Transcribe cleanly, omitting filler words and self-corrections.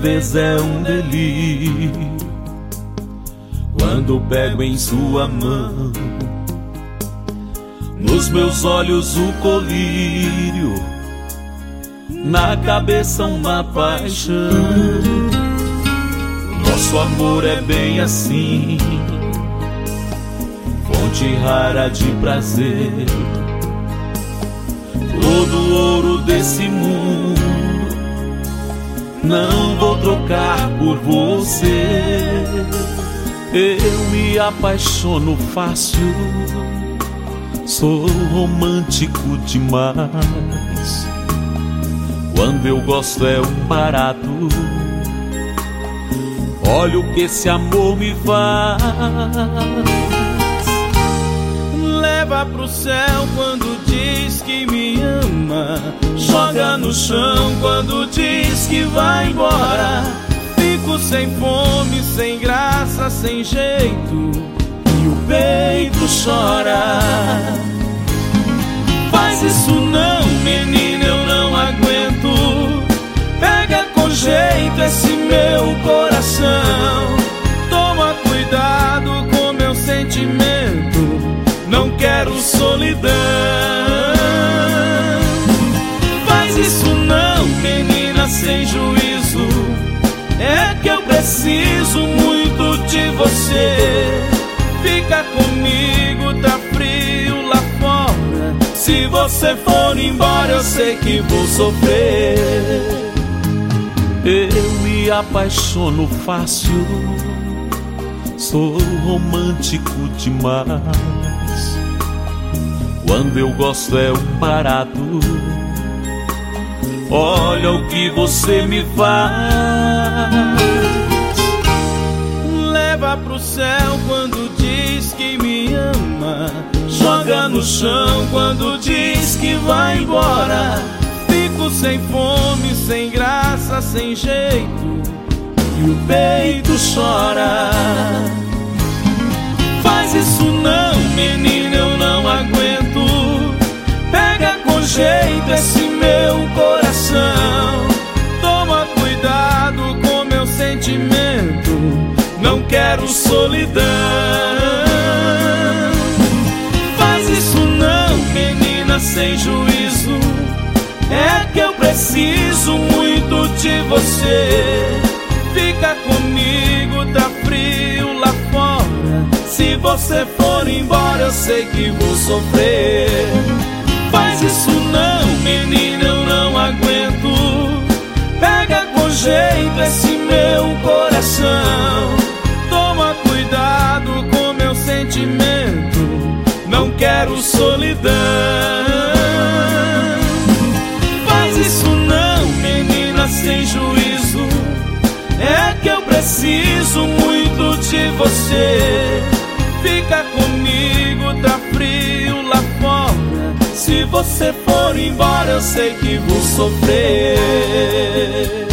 vez é um delírio quando pego em sua mão. Nos meus olhos o colírio, na cabeça uma paixão. Nosso amor é bem assim, fonte rara de prazer. Todo o ouro desse mundo não vou trocar por você. Eu me apaixono fácil, sou romântico demais. Quando eu gosto é um barato, olha o que esse amor me faz. Leva pro céu quando diz que me ama, joga no chão quando diz que vai embora. Fico sem fome, sem graça, sem jeito, e o peito chora. Faz isso não, menina, eu não aguento. Pega com jeito esse meu coração. Toma cuidado com meu sentimento, não quero solidão. Faz isso não, menina, sem juízo. É que eu preciso muito de você. Fica comigo, tá frio lá fora. Se você for embora, eu sei que vou sofrer. Eu me apaixono fácil, sou romântico demais. Quando eu gosto é um barato, olha o que você me faz. Leva pro céu quando diz que me ama, joga no chão quando diz que vai embora. Fico sem fome, sem graça, sem jeito, e o peito chora. Faz isso não, menina, eu não aguento. Pega com jeito esse meu coração. Toma cuidado com meu sentimento, não quero solidão. Faz isso não, menina, sem juízo. É que eu preciso muito de você. Fica comigo, tá frio lá fora. Se você for embora, eu sei que vou sofrer. Faz isso não, menina, eu não aguento. Pega com jeito esse meu coração. Toma cuidado com meu sentimento, não quero solidão. Faz isso não, menina, sem juízo. É que eu preciso muito de você. Fica comigo, tá frio lá fora. Se você for embora, eu sei que vou sofrer.